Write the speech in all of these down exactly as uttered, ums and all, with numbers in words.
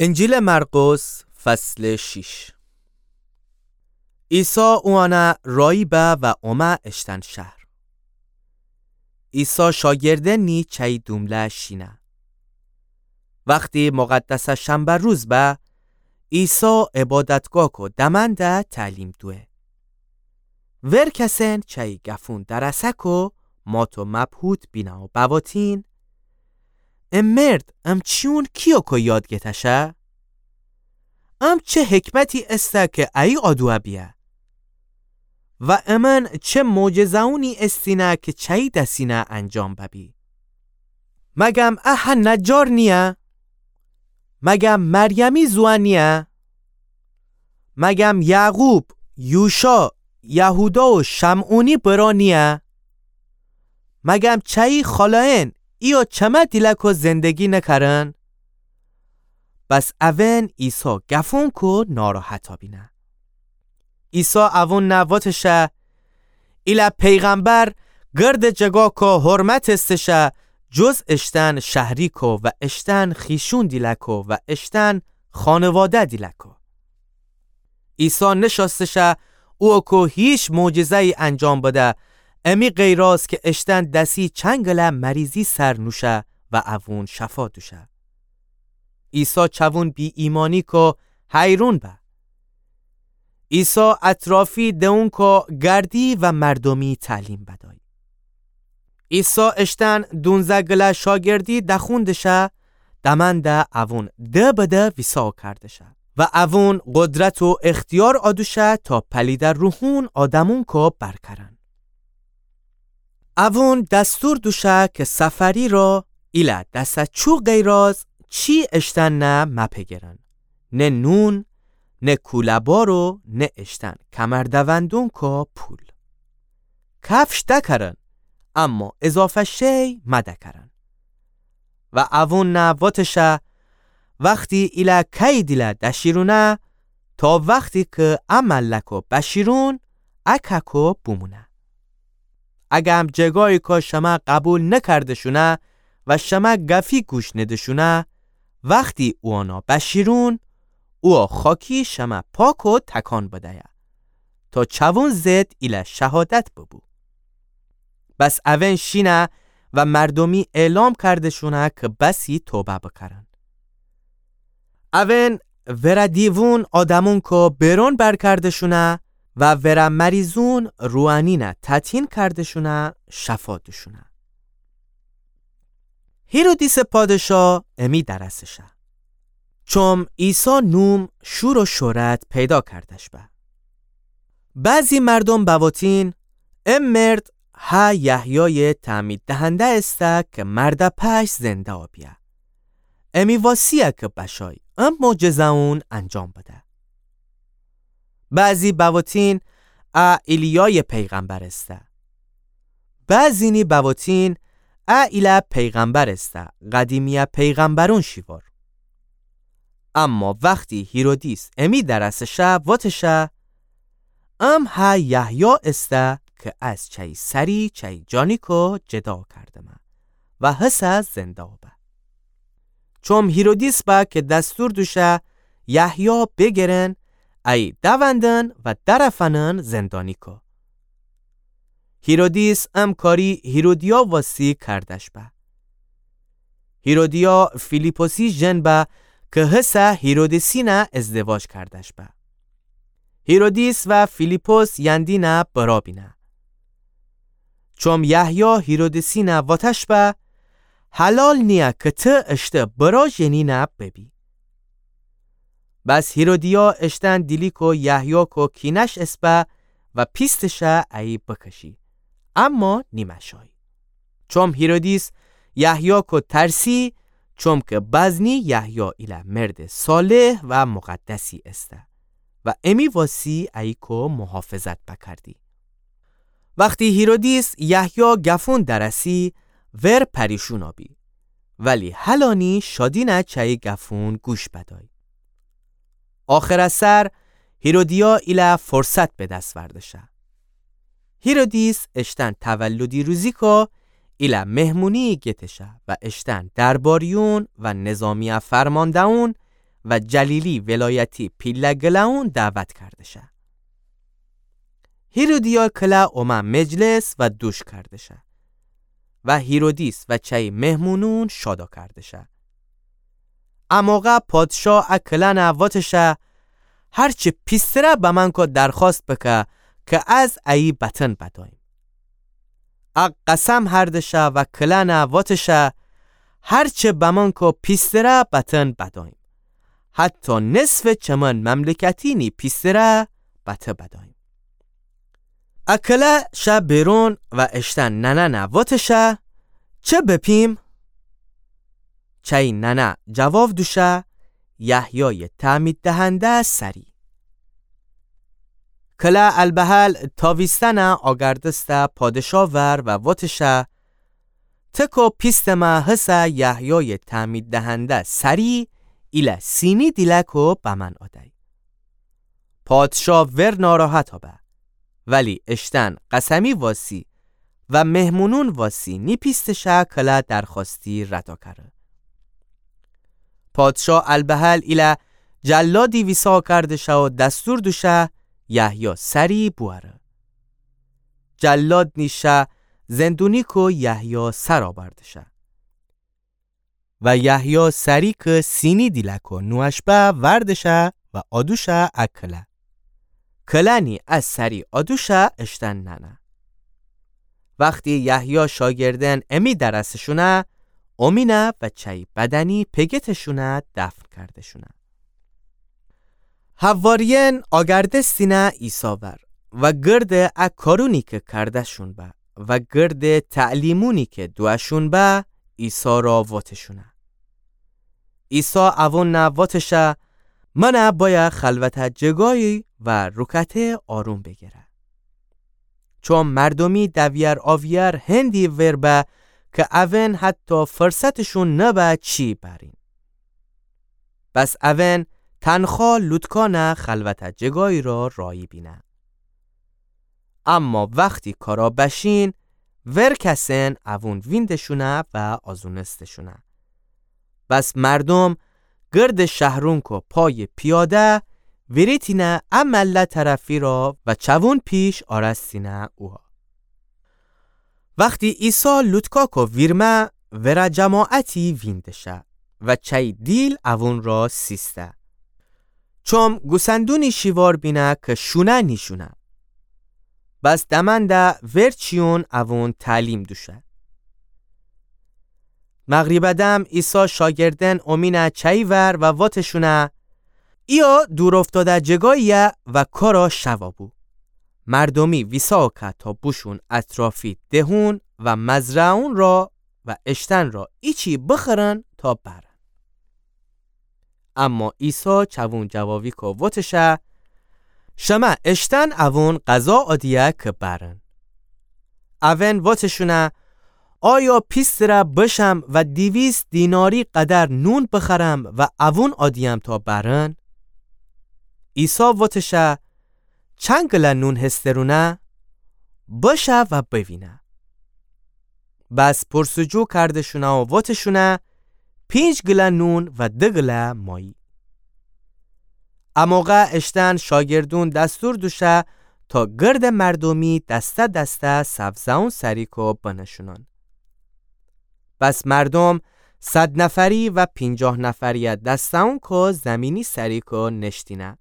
انجیل مرقس فصل شش. عیسی اوانا رایبه و اومه اشتن شهر. عیسی شاگردنی چای دومله شینه. وقتی مقدس شنبه روز به عیسی عبادتگاه کو دمنده تعلیم دوه. ور کسن چای گفون درسه کو ماتو مبهوت بینا و بواتین. ام مرد ام چیون کیو کو یاد گتشه؟ ام چه حکمتی استه که ای آدوه بیه؟ و امن چه معجزه‌ونی استینه که چای دسینه انجام ببی؟ مگم اه نجار نیه؟ مگم مریمی زوان نیه؟ مگم یعقوب، یوشا، یهودا و شمعونی برا نیه؟ مگم چای خالاین ایو چمه دیلکو زندگی نکرن؟ بس اون عیسی گفون کو ناراحتا بینه. عیسی اون نواتشه ایلا پیغمبر گرد جگا کو حرمت استشه جز اشتن شهری کو و اشتن خیشون دیلکو و اشتن خانواده دیلکو. عیسی نشاستشه او کو هیچ معجزه ای انجام بده امی غیراست که اشتن دسی چنگله مریضی سر نوشه و اون شفا دوشه. عیسی چوون بی ایمانی کو حیرون به. عیسی اطرافی دون کو گردی و مردمی تعلیم بدای. عیسی اشتن دونزه گله شاگردی دخوندشه دمنده اون ده بده ویسا کردشه و اون قدرت و اختیار آدوشه تا پلید روحون آدمون کو برکرن. اون دستور دوشه که سفری را ایله دست چو غیراز چی اشتن نه مپگرن، نه نون، نه کولبارو، نه اشتن کمردوندون که پول. کفش دکرن، اما اضافه شی مدکرن. و اون نواتشه وقتی ایلا کی دیله دشیرونه تا وقتی که عمل لکو بشیرون اککو بمونه. اگه جگایی که شما قبول نکردشونه و شما گفی گوش ندشونه وقتی اونا بشیرون او خاکی شما پاکو تکان بدهیه تا چوون زد ایله شهادت ببو. بس اون شینه و مردمی اعلام کردشونه که بسی توبه بکرن. اون ورا دیوون آدمون که برون برکردشونه و ورا مریضون روانینه تطهین کردشونه شفا دشونه. هیرودیس پادشاه امی درسشه چون عیسی نوم شور و شهرت پیدا کردش به. بعضی مردم بواتین ام مرد ها یحیای تعمید دهنده استه که مرد پش زنده آبیه. امی واسیه که بشای ام معجزه اون انجام بده. بعضی بواتین ا ایلیای پیغمبر استه. بعضی نی بواتین ا ایلا پیغمبر استه قدیمی پیغمبرون شیوار. اما وقتی هیرودیس امی درسشه واتشه ام ها یحیی استه که از چای سری چای جانی کو جدا کرده من و حسه زنده آبه. چون هیرودیس با که دستور دوشه یحیی بگرن ای دوندن و درفنن زندانی کو. هیرودیس ام کاری هیرودیا واسی کردش به. هیرودیا فیلیپوسی جن به که حسه هیرودیسینه ازدواج کردش به. هیرودیس و فیلیپوس یندینه برابینه. چون یحیی هیرودیسینه واتش به حلال نیه که ته اشته برا جنینه ببی. بس هیرودیا اشتن دیلی کو یحیی کو کینش اسبه و پیستشه ای بکشی. اما نیمشای. چون هیرودیس یحیی کو ترسی چون که بزنی یحیی ایله مرد صالح و مقدسی استه و امی واسی ای کو محافظت بکردی. وقتی هیرودیس یحیی گفون درسی ور پریشون آبی ولی حلانی شادینه چای گفون گوش بدای. آخر سر هیرودیا ایله فرصت به دست وردشه. هیرودیس اشتن تولدی روزی که ایله مهمونی گتشه و اشتن درباریون و نظامی فرماندهون و جلیلی ولایتی پیلگلاون دعوت کردشه. هیرودیا کلا اومه مجلس و دوش کردشه و هیرودیس و چای مهمونون شادا کردشه. اموقع پادشاه اکلا نواتشه هرچی پیستره به من که درخواست بکه که از ای بطن بدایم. اق قسم هردشه و کلا نواتشه هرچی به من که پیستره بطن بدایم. حتی نصف چمن مملکتینی پیستره بطه بدایم. اکلا شب بیرون و اشتن ننه نواتشه چه بپیم؟ چای ننه جواب دوشه یحیای تعمید دهنده سری. کلا البهل تاویستن آگردست پادشاه ور و واتشه تکو پیست ما حسه یحیای تعمید دهنده سری ایله سینی دیلکو به من آدای. پادشاه ور ناراحت ها به ولی اشتن قسمی واسی و مهمونون واسی نی پیستشه کلا درخواستی ردا کرده. پادشاه البهل ایله جلادی ویسا کرده شه و دستور دوشه یحیی سری بواره. جلاد نیشه زندونی که یحیی سر آورده شه و یحیی سری که سینی دیلکو نوشبه وردشه و آدوشه اکله. کلانی از سری آدوشه اشتن ننه. وقتی یحیی شاگردن امی درسشونه امینه و چای بدنی پگتشونه دفن کرده شونه. حوارین آگردستینه ایساور و گرد اکارونی که کردشون به و گرد تعلیمونی که دوشون به ایسا را واتشونه. ایسا اوون واتشه منه باید خلوت جگایی و رکته آروم بگیره. چون مردمی دویر آویر هندی وربه که اون حتی فرصتشون نبه چی برین. بس اون تنخوا لطکانه خلوت جگایی را رایی بینه. اما وقتی کارا بشین ور کسین اون ویندشونه و آزونستشونه. بس مردم گرد شهرون که پای پیاده وریتینه امله طرفی را و چوون پیش آرستینه اوها. وقتی ایسا لطکا که ویرمه ورا جماعتی ویندشه و چای دیل اون را سیسته. چون گوسندونی شیوار بینه که شونه نیشونه. بس دمنده ورچیون اون تعلیم دوشه. مغریب دم ایسا شاگردن امینه چای ور و واتشونه ایا دور افتاده جگاییه و کارا شوابو. مردمی ویساکه تا بوشون اطرافی دهون و مزرعون را و اشتن را ایچی بخرن تا برن. اما ایسا چوون جوابی که واتشه شما اشتن اون قضا آدیه که برن. اون واتشونه آیا پیست را بشم و دیویست دیناری قدر نون بخرم و اون آدیم تا برن؟ ایسا واتشه چند گله نون هسترونه؟ باشه و ببینه. بس پرسجو کردشونه و واتشونه پینج گله نون و ده گله مایی. اموقع اشتن شاگردون دستور دوشه تا گرد مردمی دسته دسته سبزون سریکو بنشونن. بس مردم صد نفری و پینجاه نفری دستون که زمینی سریکو نشتینه.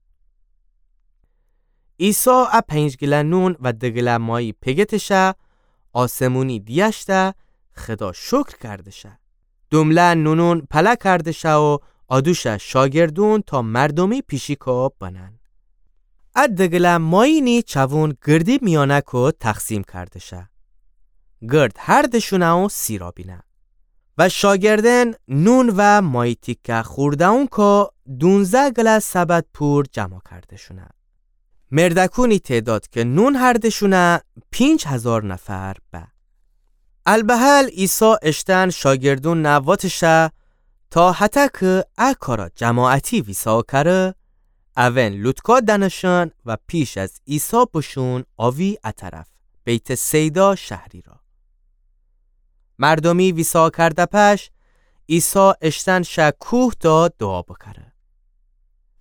ایسا ا پنج گله نون و ده گله مایی پگتشه آسمونی دیشته خدا شکر کردشه. دومله نونون پله کردشه و آدوشه شاگردون تا مردمی پیشیکو بنن. اد ده گله مایی نی چوون گردی میانه که تقسیم کردشه. گرد هر دشونه و سیرا بینه. و شاگردن نون و مایی تیکه خوردهون که دونزه گله سبت پور جمع کرده شونه. مردکونی تعداد که نون هردشونه پینج هزار نفر به. البهل ایسا اشتن شاگردون نواتشه تا حتی که اکارا جماعتی ویسا کره اون لطکا دنشن و پیش از ایسا بشون آوی اطرف بیت سیدا شهری را. مردمی ویسا کرده پش ایسا اشتن شکوه دا دعا بکره.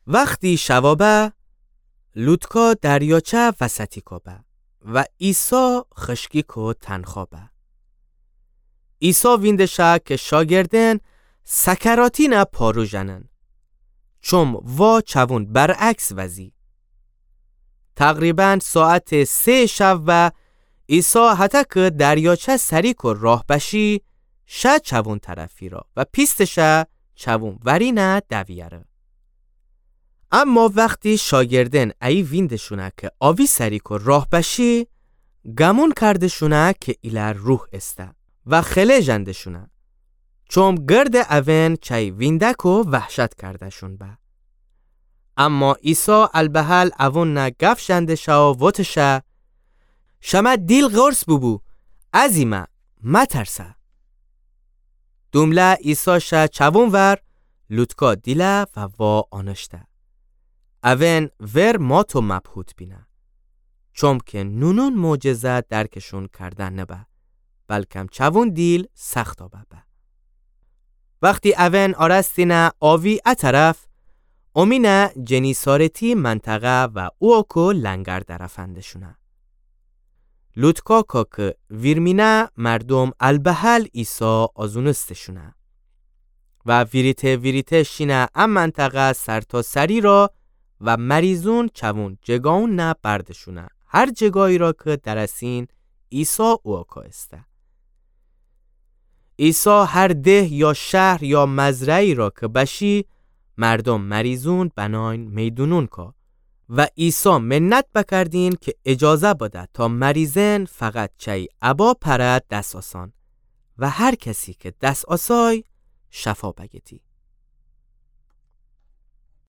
وقتی شوابه لوتکا دریاچه وسطی کبه و ایسا خشکی کو تنخوابه. ایسا ویندشه که شاگردن سکراتی نه پارو جنن چون وا چوون برعکس وزی. تقریباً ساعت سه شب و ایسا حتی که دریاچه سری که راه بشی شه چوون طرفی را و پیستشه چوون وری نه دویره. اما وقتی شاگردن ای ویندشونه که آوی سری که راه بشی گمون کردشونه که ایلر روح استه و خله جندشونه چون گرد اوین چای ویندک و وحشت کردشون به. اما ایسا البهل اوون نه گف جندشه و وطشه شما دیل غرس ببو ازیمه ما ترسه. دومله ایسا شه چوون ور لوتکا دیله و وا آنشته. اوین ور ماتو مبهوت بینه چون که نونون معجزه درکشون کردن نبه بلکم چوون دیل سخت آبه به. وقتی اوین آرستینه آوی اطرف امینه جنیسارتی منطقه و اوکو لنگر درفندشونه. لوتکا که ویرمینه مردم البهل ایسا آزونستشونه و ویریته ویریته شینه ام منطقه سر تا سری را و مریضون چوون جگاون نه بردشونه هر جگایی را که درسین ایسا اوکا استه. ایسا هر ده یا شهر یا مزرعی را که بشی مردم مریضون بناین میدونون که و ایسا منت بکردین که اجازه بده تا مریضن فقط چای ابا پرد دست آسان و هر کسی که دست آسای شفا بگیتی.